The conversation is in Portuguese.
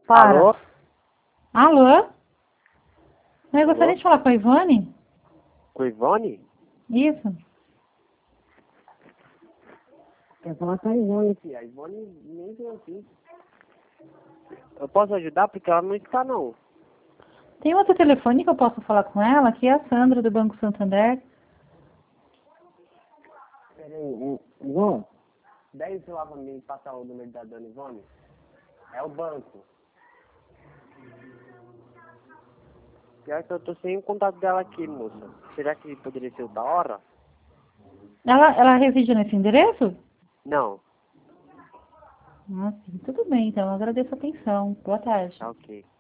Para. Alô? Alô? Eu gostaria Alô? de falar com a Ivone? Com a Ivone? Isso. Quer falar com a Ivone, filha. A Ivone nem veio aqui. Eu posso ajudar porque ela não está, não. Tem outro telefone que eu posso falar com ela? Aqui é a Sandra, do Banco Santander. Peraí, Ivone? 10 lá pra mim passar o número da dona Ivone? É o banco. Pior que eu tô sem o contato dela aqui, moça. Será que poderia ser outra hora? Ela reside nesse endereço? Não. Ah, sim. Tudo bem, então. Eu agradeço a atenção. Boa tarde. Tá ok.